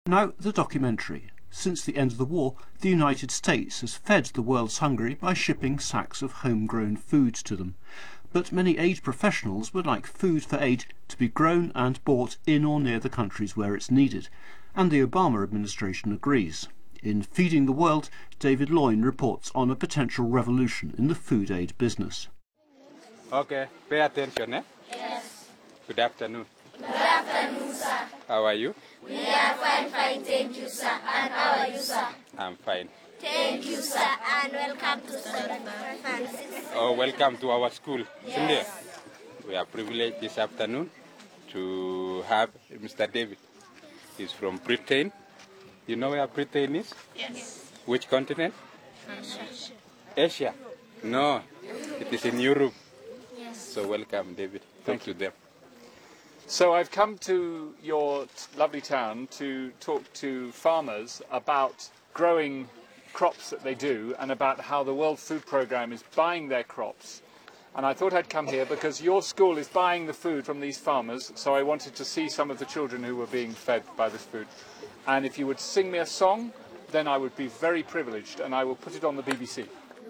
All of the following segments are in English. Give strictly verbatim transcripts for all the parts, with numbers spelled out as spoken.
Now, the documentary. Since the end of the war, the United States has fed the world's hungry by shipping sacks of homegrown food to them. But many aid professionals would like food for aid to be grown and bought in or near the countries where it's needed, and the Obama administration agrees. In Feeding the World, David Loyne reports on a potential revolution in the food aid business. Okay, pay attention, eh? Yes. Good afternoon. Good afternoon, sir. How are you? We are fine, fine, thank you, sir. And how are you, sir? I'm fine. Thank you, sir, and welcome to Saint Francis. Oh, welcome to our school. Yes. We are privileged this afternoon to have Mister David. He's from Britain. You know where Britain is? Yes. Which continent? Asia. Asia? No, it is in Europe. Yes. So welcome, David. Talk to them. So I've come to your lovely town to talk to farmers about growing crops that they do and about how the World Food Programme is buying their crops. And I thought I'd come here because your school is buying the food from these farmers, so I wanted to see some of the children who were being fed by this food. And if you would sing me a song, then I would be very privileged, and I will put it on the B B C.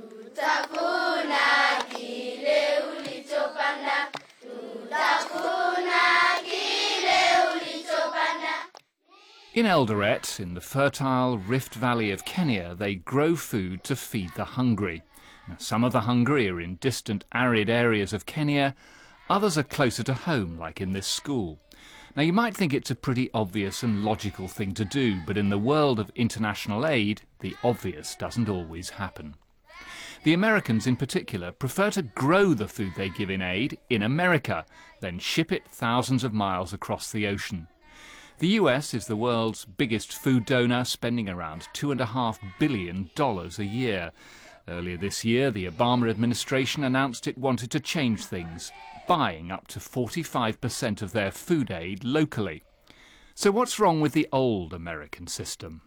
In Eldoret, in the fertile Rift Valley of Kenya, they grow food to feed the hungry. Now, some of the hungry are in distant, arid areas of Kenya. Others are closer to home, like in this school. Now, you might think it's a pretty obvious and logical thing to do, but in the world of international aid, the obvious doesn't always happen. The Americans in particular prefer to grow the food they give in aid in America, then ship it thousands of miles across the ocean. The U S is the world's biggest food donor, spending around two and a half billion dollars a year. Earlier this year, the Obama administration announced it wanted to change things, buying up to forty-five percent of their food aid locally. So what's wrong with the old American system?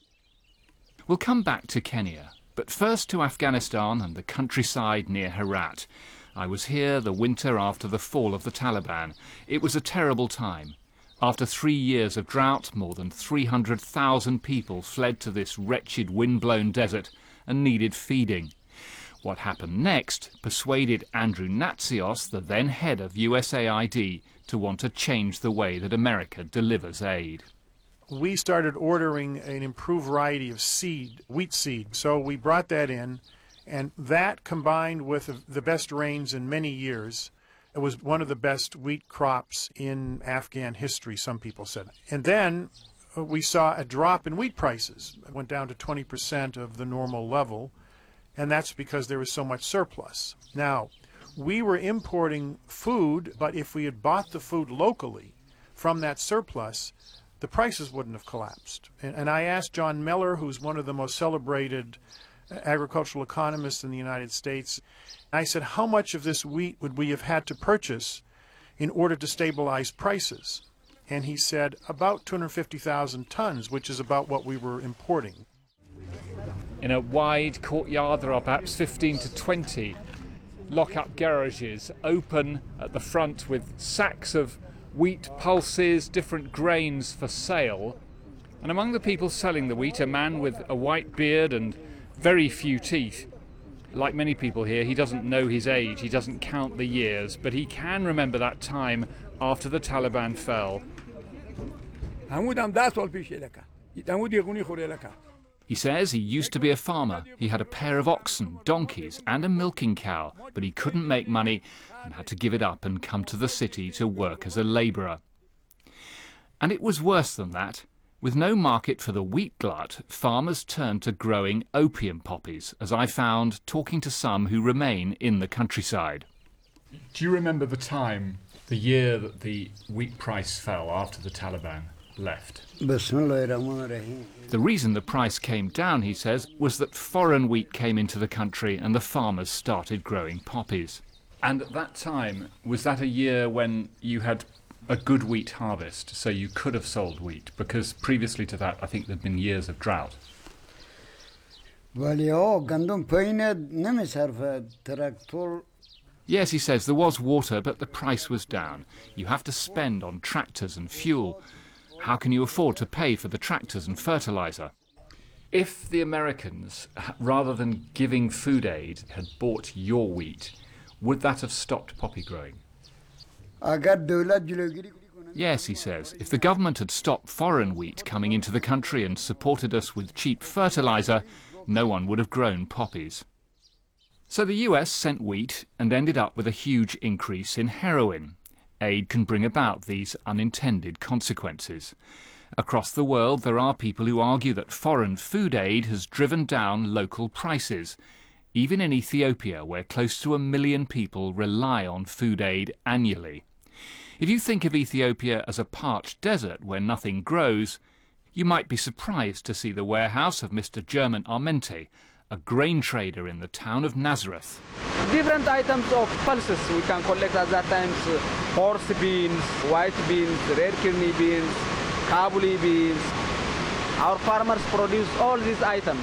We'll come back to Kenya, but first to Afghanistan and the countryside near Herat. I was here the winter after the fall of the Taliban. It was a terrible time. After three years of drought, more than three hundred thousand people fled to this wretched wind-blown desert and needed feeding. What happened next persuaded Andrew Natsios, the then head of U S A I D, to want to change the way that America delivers aid. We started ordering an improved variety of seed, wheat seed, so we brought that in, and that combined with the best rains in many years, it was one of the best wheat crops in Afghan history, some people said. And then uh, we saw a drop in wheat prices. It went down to twenty percent of the normal level, and that's because there was so much surplus. Now, we were importing food, but if we had bought the food locally from that surplus, the prices wouldn't have collapsed. And, and I asked John Miller, who's one of the most celebrated agricultural economists in the United States, I said, how much of this wheat would we have had to purchase in order to stabilize prices? And he said, about two hundred fifty thousand tons, which is about what we were importing. In a wide courtyard, there are perhaps fifteen to twenty lock-up garages open at the front with sacks of wheat pulses, different grains for sale. And among the people selling the wheat, a man with a white beard and very few teeth. Like many people here, he doesn't know his age, he doesn't count the years, but he can remember that time after the Taliban fell. He says he used to be a farmer. He had a pair of oxen, donkeys and a milking cow, but he couldn't make money and had to give it up and come to the city to work as a labourer. And it was worse than that. With no market for the wheat glut, farmers turned to growing opium poppies, as I found talking to some who remain in the countryside. Do you remember the time, the year that the wheat price fell after the Taliban left? The reason the price came down, he says, was that foreign wheat came into the country and the farmers started growing poppies. And at that time, was that a year when you had a good wheat harvest, so you could have sold wheat? Because previously to that, I think there'd been years of drought. Yes, he says, there was water, but the price was down. You have to spend on tractors and fuel. How can you afford to pay for the tractors and fertiliser? If the Americans, rather than giving food aid, had bought your wheat, would that have stopped poppy growing? Yes, he says. If the government had stopped foreign wheat coming into the country and supported us with cheap fertiliser, no one would have grown poppies. So the U S sent wheat and ended up with a huge increase in heroin. Aid can bring about these unintended consequences. Across the world, there are people who argue that foreign food aid has driven down local prices, even in Ethiopia, where close to a million people rely on food aid annually. If you think of Ethiopia as a parched desert where nothing grows, you might be surprised to see the warehouse of Mister German Armente, a grain trader in the town of Nazareth. Different items of pulses we can collect at that time: horse beans, white beans, red kidney beans, Kabuli beans. Our farmers produce all these items.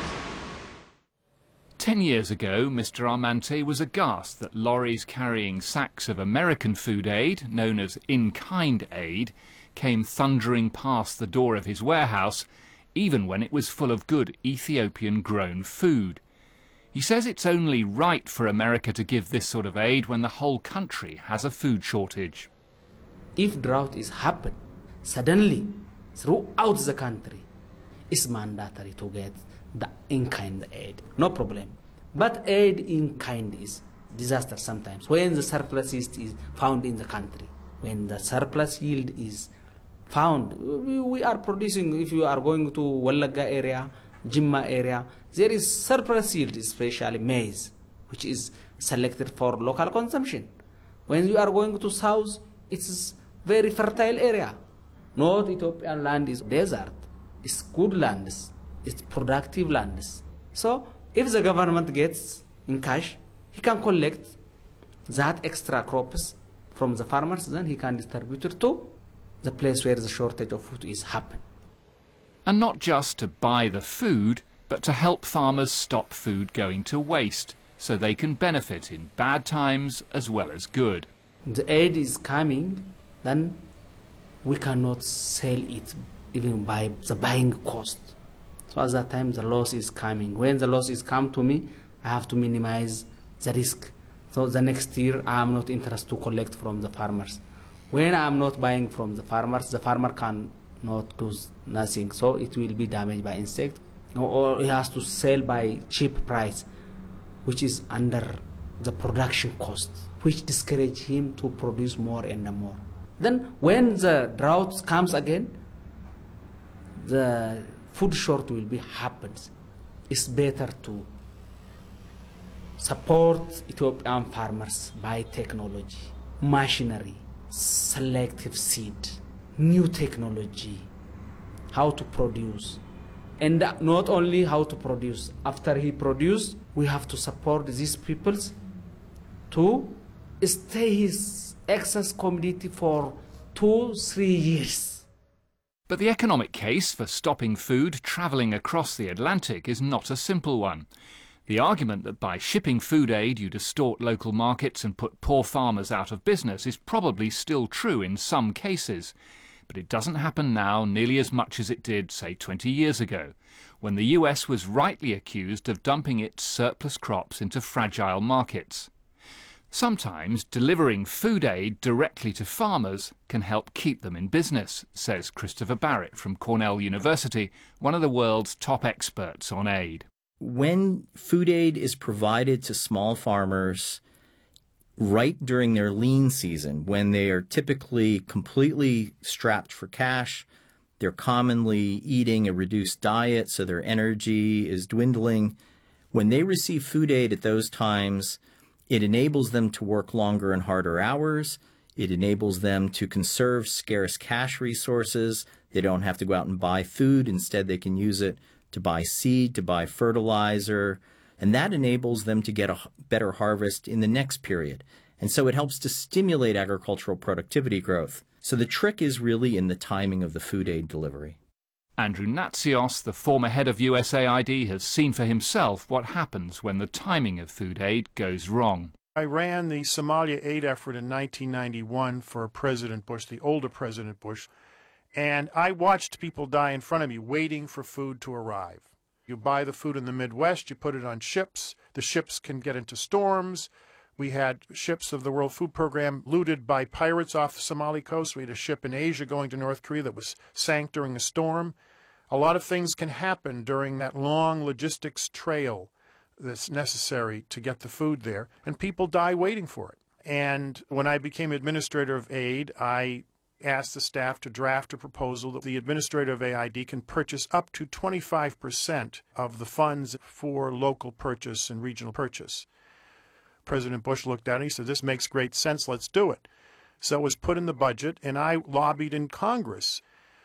Ten years ago, Mister Armente was aghast that lorries carrying sacks of American food aid, known as in-kind aid, came thundering past the door of his warehouse, even when it was full of good Ethiopian-grown food. He says it's only right for America to give this sort of aid when the whole country has a food shortage. If drought is happen suddenly throughout the country, it's mandatory to get the in-kind aid, no problem. But aid in kind is disaster sometimes. When the surplus is, is found in the country, when the surplus yield is found, we, we are producing, if you are going to Wallaga area, Jimma area, there is surplus yield, especially maize, which is selected for local consumption. When you are going to south, it's very fertile area. North Ethiopian land is desert, it's good lands, it's productive lands. So if the government gets in cash, he can collect that extra crops from the farmers, then he can distribute it to the place where the shortage of food is happen. And not just to buy the food, but to help farmers stop food going to waste, so they can benefit in bad times as well as good. The aid is coming, then we cannot sell it even by the buying cost. So at that time the loss is coming. When the loss is come to me, I have to minimize the risk. So the next year I am not interested to collect from the farmers. When I am not buying from the farmers, the farmer can not do nothing. So it will be damaged by insect, or he has to sell by cheap price, which is under the production cost, which discourage him to produce more and more. Then when the drought comes again, the food short will be happens. It's better to support Ethiopian farmers by technology, machinery, selective seed, new technology, how to produce. And not only how to produce, after he produce, we have to support these peoples to stay his excess commodity for two, three years. But the economic case for stopping food travelling across the Atlantic is not a simple one. The argument that by shipping food aid you distort local markets and put poor farmers out of business is probably still true in some cases. But it doesn't happen now nearly as much as it did, say, twenty years ago, when the U S was rightly accused of dumping its surplus crops into fragile markets. Sometimes delivering food aid directly to farmers can help keep them in business, says Christopher Barrett from Cornell University, one of the world's top experts on aid. When food aid is provided to small farmers right during their lean season, when they are typically completely strapped for cash, they're commonly eating a reduced diet, so their energy is dwindling. When they receive food aid at those times, it enables them to work longer and harder hours. It enables them to conserve scarce cash resources. They don't have to go out and buy food. Instead, they can use it to buy seed, to buy fertilizer, and that enables them to get a better harvest in the next period. And so it helps to stimulate agricultural productivity growth. So the trick is really in the timing of the food aid delivery. Andrew Natsios, the former head of U S A I D, has seen for himself what happens when the timing of food aid goes wrong. I ran the Somalia aid effort in nineteen ninety-one for President Bush, the older President Bush, And I watched people die in front of me waiting for food to arrive. You buy the food in the Midwest, you put it on ships. The ships can get into storms. We had ships of the World Food Program looted by pirates off the Somali coast. We had a ship in Asia going to North Korea that was sank during a storm. A lot of things can happen during that long logistics trail that's necessary to get the food there, and people die waiting for it. And when I became administrator of aid, I asked the staff to draft a proposal that the administrator of A I D can purchase up to twenty-five percent of the funds for local purchase and regional purchase. President Bush looked at it and he said, "This makes great sense, let's do it." So it was put in the budget, and I lobbied in Congress.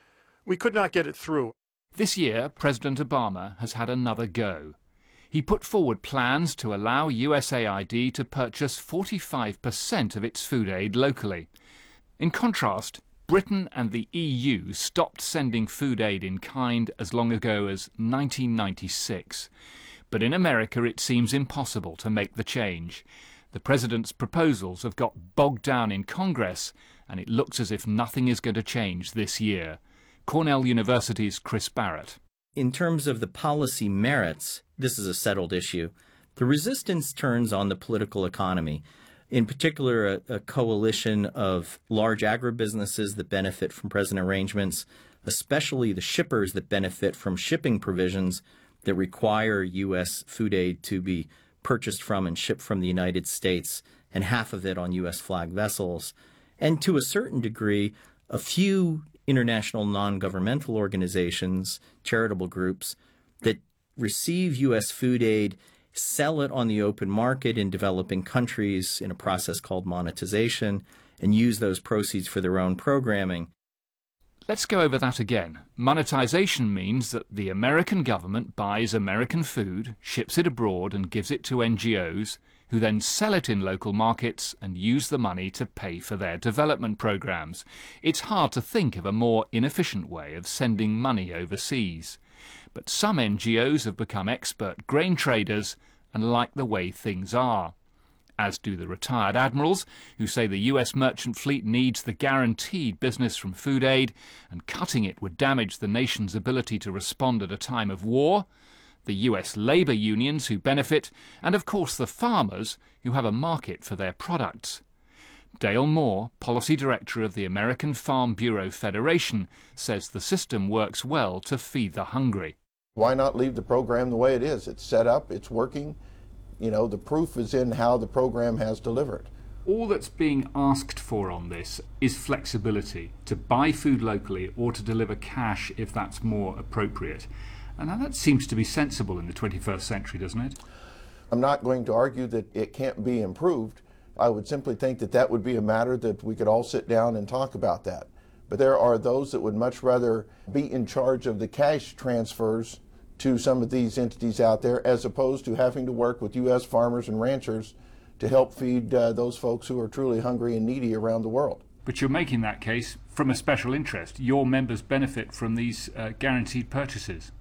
We could not get it through. This year, President Obama has had another go. He put forward plans to allow U S A I D to purchase forty-five percent of its food aid locally. In contrast, Britain and the E U stopped sending food aid in kind as long ago as nineteen ninety-six. But in America it seems impossible to make the change. The President's proposals have got bogged down in Congress, and it looks as if nothing is going to change this year. Cornell University's Chris Barrett. In terms of the policy merits, this is a settled issue. The resistance turns on the political economy. In particular, a, a coalition of large agribusinesses that benefit from present arrangements, especially the shippers that benefit from shipping provisions that require U S food aid to be purchased from and shipped from the United States, and half of it on U S flag vessels. And to a certain degree, a few international non-governmental organizations, charitable groups, that receive U S food aid, sell it on the open market in developing countries in a process called monetization, and use those proceeds for their own programming. Let's go over that again. Monetization means that the American government buys American food, ships it abroad and gives it to N G Os, who then sell it in local markets and use the money to pay for their development programs. It's hard to think of a more inefficient way of sending money overseas. But some N G Os have become expert grain traders and like the way things are. As do the retired admirals, who say the U S merchant fleet needs the guaranteed business from food aid, and cutting it would damage the nation's ability to respond at a time of war. The U S labour unions who benefit, and of course the farmers who have a market for their products. Dale Moore, Policy Director of the American Farm Bureau Federation, says the system works well to feed the hungry. Why not leave the program the way it is? It's set up, it's working. You know, the proof is in how the program has delivered. All that's being asked for on this is flexibility to buy food locally or to deliver cash if that's more appropriate. And now that seems to be sensible in the twenty-first century, doesn't it? I'm not going to argue that it can't be improved. I would simply think that that would be a matter that we could all sit down and talk about that. But there are those that would much rather be in charge of the cash transfers to some of these entities out there, as opposed to having to work with U S farmers and ranchers to help feed uh, those folks who are truly hungry and needy around the world. But you're making that case from a special interest. Your members benefit from these uh, guaranteed purchases.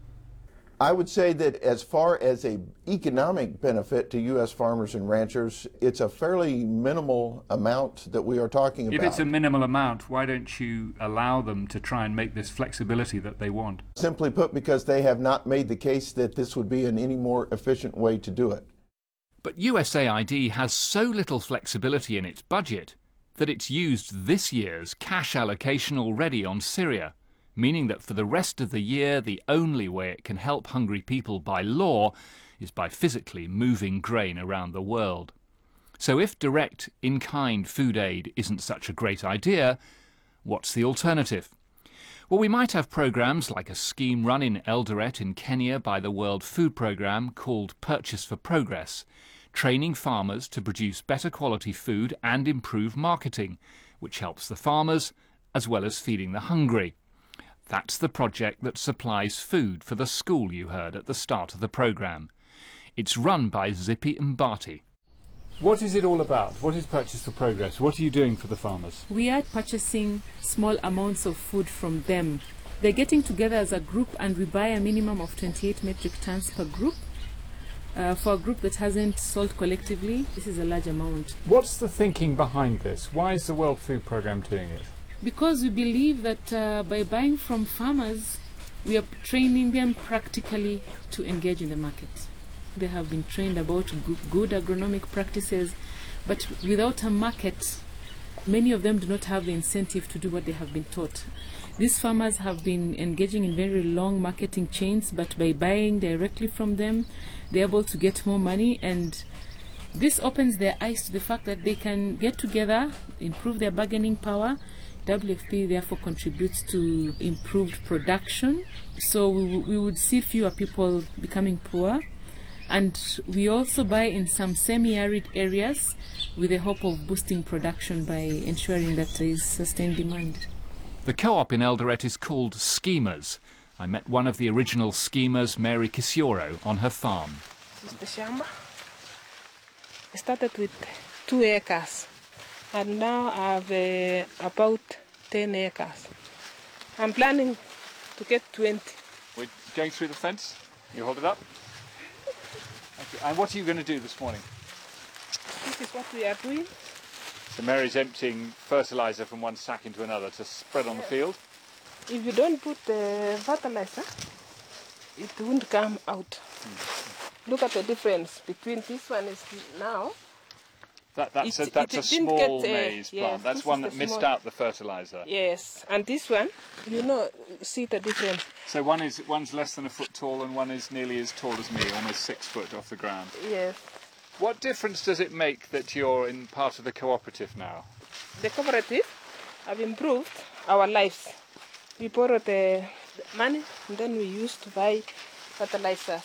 I would say that as far as an economic benefit to U S farmers and ranchers, it's a fairly minimal amount that we are talking about. If it's a minimal amount, why don't you allow them to try and make this flexibility that they want? Simply put, because they have not made the case that this would be an any more efficient way to do it. But U S A I D has so little flexibility in its budget that it's used this year's cash allocation already on Syria, meaning that for the rest of the year the only way it can help hungry people by law is by physically moving grain around the world. So if direct, in-kind food aid isn't such a great idea, what's the alternative? Well, we might have programs like a scheme run in Eldoret in Kenya by the World Food Programme called Purchase for Progress, training farmers to produce better quality food and improve marketing, which helps the farmers as well as feeding the hungry. That's the project that supplies food for the school you heard at the start of the programme. It's run by Zippy Mbati. What is it all about? What is Purchase for Progress? What are you doing for the farmers? We are purchasing small amounts of food from them. They're getting together as a group and we buy a minimum of twenty-eight metric tons per group. Uh, for a group that hasn't sold collectively, this is a large amount. What's the thinking behind this? Why is the World Food Programme doing it? because we believe that uh, by buying from farmers, we are training them practically to engage in the market. They have been trained about good agronomic practices, but without a market, many of them do not have the incentive to do what they have been taught. These farmers have been engaging in very long marketing chains, but by buying directly from them, they're able to get more money, and this opens their eyes to the fact that they can get together, improve their bargaining power. W F P therefore contributes to improved production, so we, we would see fewer people becoming poor. And we also buy in some semi-arid areas with the hope of boosting production by ensuring that there is sustained demand. The co-op in Eldoret is called Schemers. I met one of the original schemers, Mary Kisioro, on her farm. This is the shamba. I started with two acres, and now I have uh, about ten acres. I'm planning to get twenty. We're going through the fence. You hold it up. Okay. And what are you going to do this morning? This is what we are doing. So Mary's emptying fertilizer from one sack into another to spread on the field. If you don't put the fertilizer, it won't come out. Mm. Look at the difference between this one is now. That, that's it, a, that's it a small get, uh, maize plant. yes, that's one that missed small. out the fertilizer. Yes, and this one, you know, see the difference. So one is one's less than a foot tall, and one is nearly as tall as me, almost six foot off the ground. Yes. What difference does it make that you're in part of the cooperative now? The cooperative have improved our lives. We borrow the money, and then we used to buy fertilizers.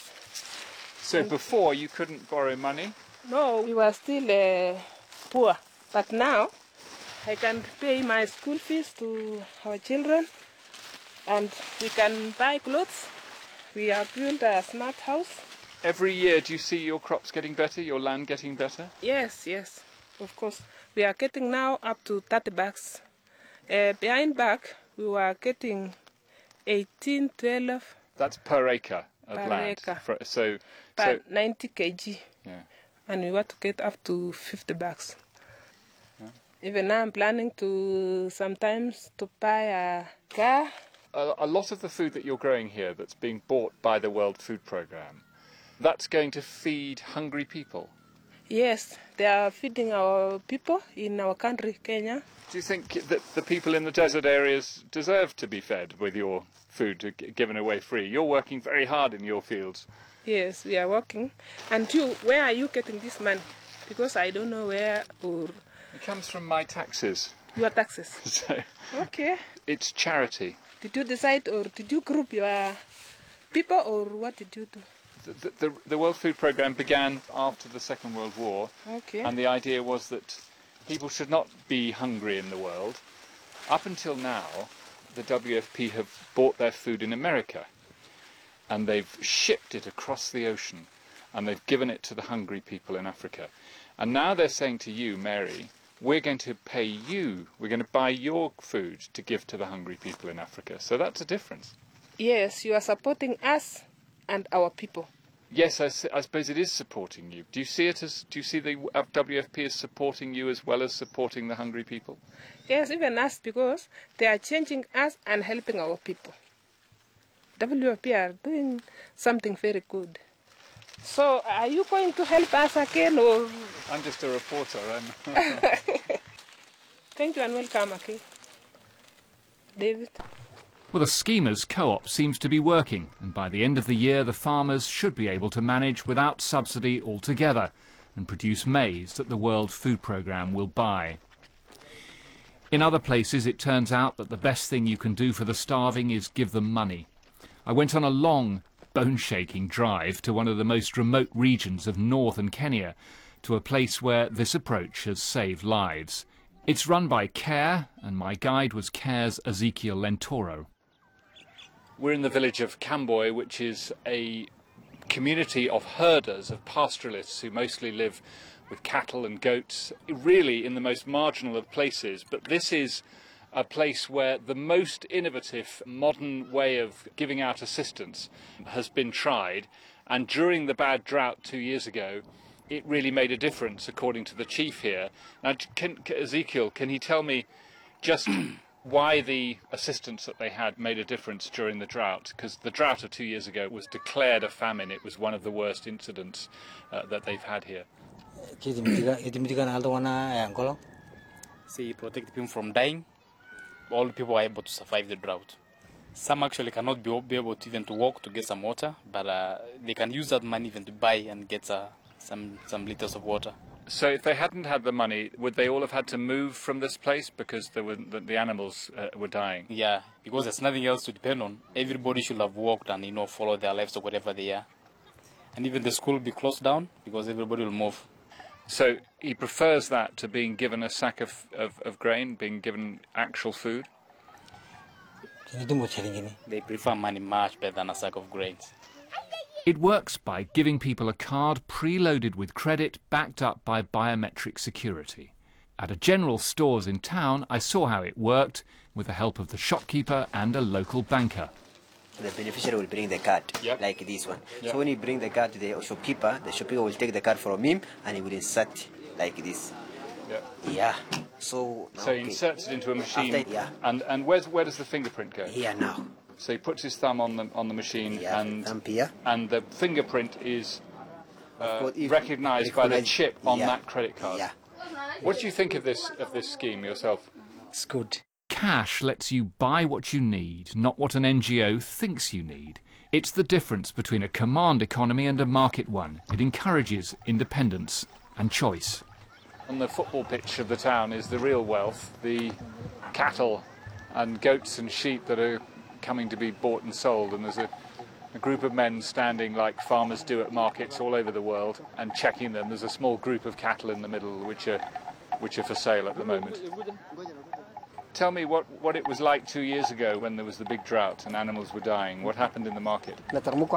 So and before you couldn't borrow money? No, we were still uh, poor. But now I can pay my school fees to our children, and we can buy clothes. We have built a smart house. Every year, do you see your crops getting better, your land getting better? Yes, yes, of course. We are getting now up to thirty bags. Uh, behind back, we were getting eighteen, twelve. That's per acre of per land. Acre. For, so, per so ninety kilograms. Yeah. And we want to get up to fifty bags. Yeah. Even now I'm planning to sometimes to buy a car. A, a lot of the food that you're growing here that's being bought by the World Food Programme, that's going to feed hungry people? Yes, they are feeding our people in our country, Kenya. Do you think that the people in the desert areas deserve to be fed with your food given away free? You're working very hard in your fields. Yes, we are working. And you, where are you getting this money? Because I don't know where or... It comes from my taxes. Your taxes? So okay. It's charity. Did you decide or did you group your people or what did you do? The, the, the World Food Programme began after the Second World War. Okay. And the idea was that people should not be hungry in the world. Up until now, the W F P have bought their food in America, and they've shipped it across the ocean, and they've given it to the hungry people in Africa. And now they're saying to you, Mary, we're going to pay you, we're going to buy your food to give to the hungry people in Africa. So that's a difference. Yes, you are supporting us and our people. Yes, I, I suppose it is supporting you. Do you see it as, do you see the W F P as supporting you as well as supporting the hungry people? Yes, even us, because they are changing us and helping our people. W F P are doing something very good. So, are you going to help us again, or...? I'm just a reporter. I'm Thank you and welcome, okay? David? Well, the Schemers co-op seems to be working, and by the end of the year the farmers should be able to manage without subsidy altogether and produce maize that the World Food Programme will buy. In other places it turns out that the best thing you can do for the starving is give them money. I went on a long, bone-shaking drive to one of the most remote regions of northern Kenya, to a place where this approach has saved lives. It's run by CARE, and my guide was CARE's Ezekiel Lentoro. We're in the village of Kamboi, which is a community of herders, of pastoralists who mostly live with cattle and goats, really in the most marginal of places. But this is a place where the most innovative modern way of giving out assistance has been tried, and during the bad drought two years ago it really made a difference, according to the chief here. Now, can, Ezekiel, can he tell me just why the assistance that they had made a difference during the drought, because the drought of two years ago was declared a famine. It was one of the worst incidents uh, that they've had here. See, protect people from dying. All people are able to survive the drought. Some actually cannot be, be able to even to walk to get some water, but uh, they can use that money even to buy and get uh, some some liters of water. So if they hadn't had the money, would they all have had to move from this place because there were, the, the animals uh, were dying? Yeah, because there's nothing else to depend on. Everybody should have walked and, you know, follow their lives or whatever they are. And even the school will be closed down because everybody will move. So he prefers that to being given a sack of, of, of grain, being given actual food? They prefer money much better than a sack of grains. It works by giving people a card preloaded with credit backed up by biometric security. At a general stores in town, I saw how it worked with the help of the shopkeeper and a local banker. The beneficiary will bring the card, yep. like this one. Yep. So when you bring the card to the shopkeeper, the shopkeeper will take the card from him and he will insert like this. Yep. Yeah. So So okay. he inserts it into a machine. After, yeah. And and where's where does the fingerprint go? Here now. So he puts his thumb on the on the machine, yeah, and thumb here. and the fingerprint is uh, if recognised by the chip on yeah. that credit card. Yeah. What do you think of this of this scheme yourself? It's good. Cash lets you buy what you need, not what an N G O thinks you need. It's the difference between a command economy and a market one. It encourages independence and choice. On the football pitch of the town is the real wealth, the cattle and goats and sheep that are coming to be bought and sold, and there's a, a group of men standing like farmers do at markets all over the world and checking them. There's a small group of cattle in the middle which are which are for sale at the moment. Tell me what, what it was like two years ago when there was the big drought and animals were dying. What happened in the market? The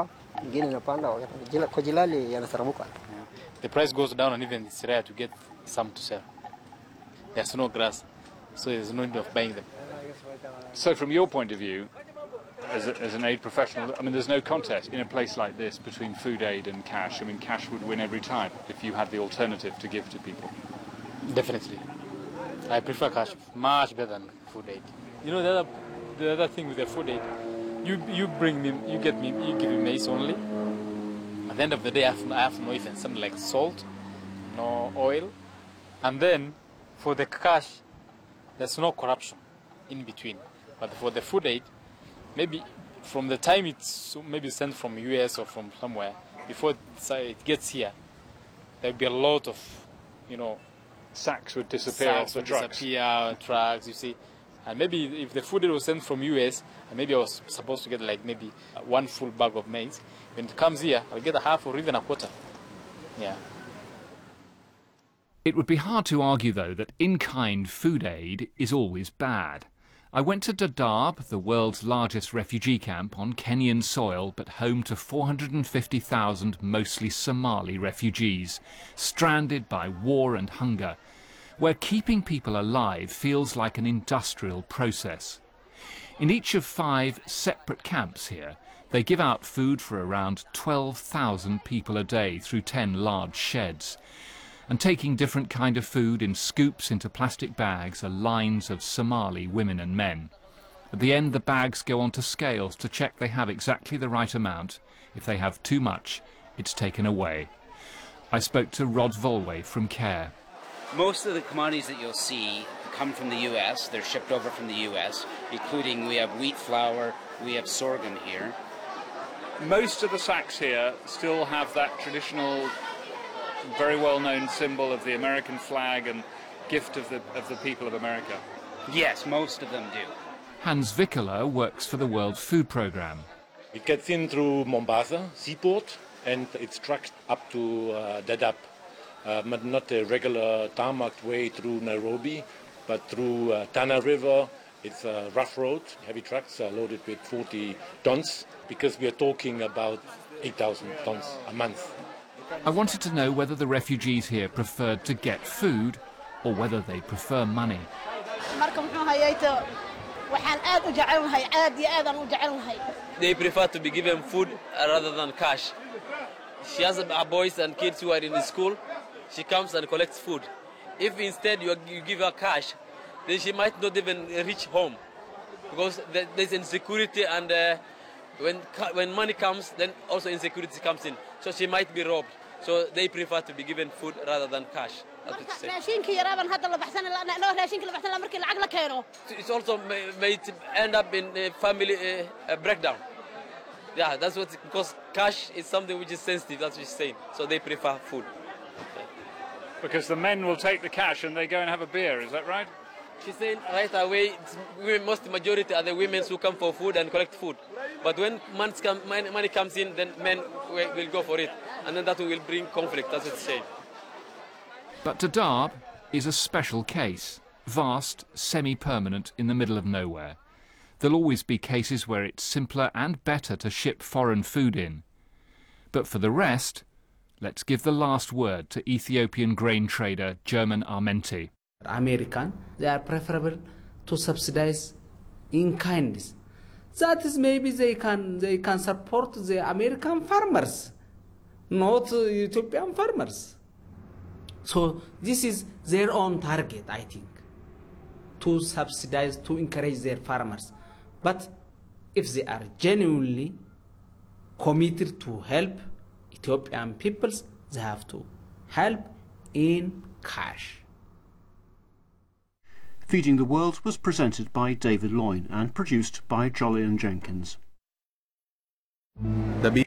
price goes down and even it's rare to get some to sell. There's no grass, so there's no need of buying them. So from your point of view, as, a, as an aid professional, I mean, there's no contest in a place like this between food aid and cash. I mean, cash would win every time if you had the alternative to give to people. Definitely. I prefer cash much better than food aid. You know, the other, the other thing with the food aid, you you bring me, you get me, you give me maize only. At the end of the day, I have, I have no even something like salt, no oil, and then for the cash, there's no corruption in between. But for the food aid, maybe from the time it's maybe sent from U S or from somewhere, before it gets here, there'll be a lot of, you know, sacks would disappear sacks off the would trucks. disappear, trucks, you see. And maybe if the food aid was sent from U S, and maybe I was supposed to get like maybe one full bag of maize, when it comes here, I'll get a half or even a quarter. Yeah. It would be hard to argue, though, that in-kind food aid is always bad. I went to Dadaab, the world's largest refugee camp on Kenyan soil, but home to four hundred fifty thousand mostly Somali refugees, stranded by war and hunger, where keeping people alive feels like an industrial process. In each of five separate camps here, they give out food for around twelve thousand people a day through ten large sheds. And taking different kind of food in scoops into plastic bags are lines of Somali women and men. At the end, the bags go onto scales to check they have exactly the right amount. If they have too much, it's taken away. I spoke to Rod Volway from CARE. Most of the commodities that you'll see come from the U S. They're shipped over from the U S, including we have wheat flour, we have sorghum here. Most of the sacks here still have that traditional, very well-known symbol of the American flag and gift of the of the people of America. Yes, most of them do. Hans Wickeler works for the World Food Programme. It gets in through Mombasa seaport and it's trucked up to uh, Dadaab, uh, but not a regular tarmac way through Nairobi, but through uh, Tana River. It's a rough road. Heavy trucks are loaded with forty tons because we are talking about eight thousand tons a month. I wanted to know whether the refugees here preferred to get food or whether they prefer money. They prefer to be given food rather than cash. She has her boys and kids who are in the school. She comes and collects food. If instead you, you give her cash, then she might not even reach home because there's insecurity, and uh, when when money comes, then also insecurity comes in. So she might be robbed. So they prefer to be given food rather than cash. That's what you say. It's also may, may end up in a family uh, a breakdown. Yeah, that's what, because cash is something which is sensitive, that's what she's saying. So they prefer food. Yeah. Because the men will take the cash and they go and have a beer, is that right? She's saying right away, it's, most majority are the women who come for food and collect food. But when money comes in, then men will, will go for it. And then that will bring conflict, that's what she's saying. But Dadaab is a special case, vast, semi-permanent in the middle of nowhere. There'll always be cases where it's simpler and better to ship foreign food in. But for the rest, let's give the last word to Ethiopian grain trader German Armenti. American, they are preferable to subsidize in kindness. That is, maybe they can they can support the American farmers, not uh, Ethiopian farmers. So this is their own target, I think, to subsidize, to encourage their farmers. But if they are genuinely committed to help Ethiopian peoples, they have to help in cash. Feeding the World was presented by David Loyne and produced by Jolly and Jenkins. The